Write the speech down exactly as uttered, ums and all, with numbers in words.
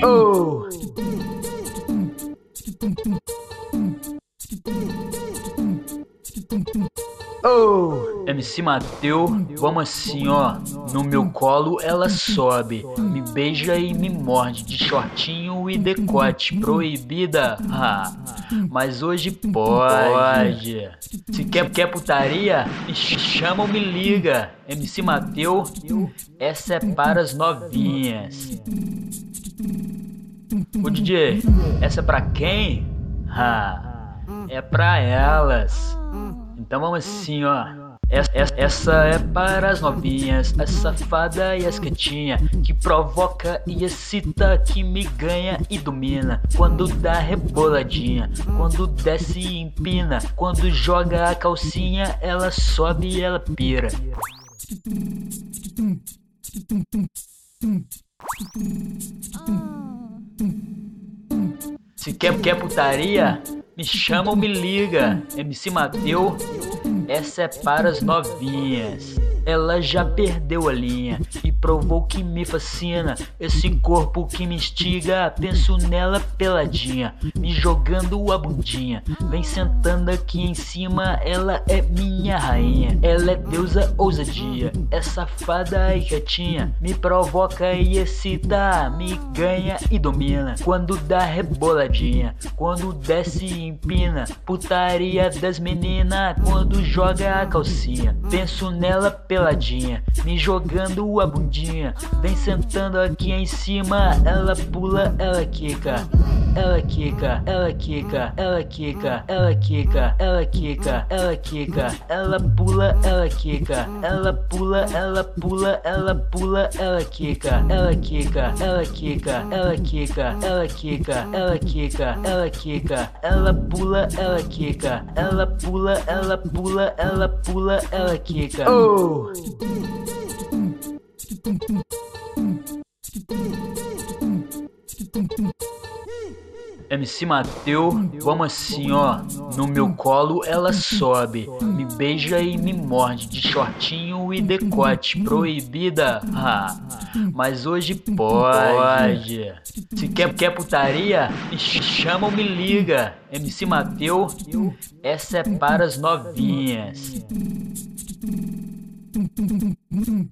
Oh! Oh! M C Mateu, vamos assim ó, no meu colo ela sobe, me beija e me morde de shortinho e decote, proibida, ah, mas hoje pode. Se quer, quer putaria, me chama ou me liga. M C Mateu, essa é para as novinhas. Ô D J, essa é pra quem? Ah, é pra elas. Então vamos assim ó. Essa, essa é para as novinhas, a safada e as quietinha, que provoca e excita, que me ganha e domina. Quando dá reboladinha, quando desce e empina, quando joga a calcinha, ela sobe e ela pira. Se quer, quer putaria, me chama ou me liga. M C Mateu, essa é para as novinhas. Ela já perdeu a linha e provou que me fascina. Esse corpo que me instiga, penso nela peladinha, me jogando a bundinha, vem sentando aqui em cima. Ela é minha rainha, ela é deusa ousadia, é safada e quietinha, me provoca e excita, me ganha e domina. Quando dá reboladinha, quando desce e empina, putaria das meninas, quando joga a calcinha, penso nela peladinha, me jogando a bundinha, vem sentando aqui em cima. Ela pula, ela quica, ela quica, ela quica, ela quica, ela quica, ela quica, ela quica, ela pula, ela quica, ela pula, ela pula, ela pula, ela quica, ela quica, ela quica, ela quica, ela quica, ela quica, ela quica, ela pula, ela quica, ela pula, ela pula, ela pula, ela quica. Oh! M C Mateu, vamos assim ó, no meu colo ela sobe, me beija e me morde de shortinho e decote, proibida, ah, mas hoje pode. Se quer, quer putaria, me chama ou me liga. M C Mateu, essa é para as novinhas.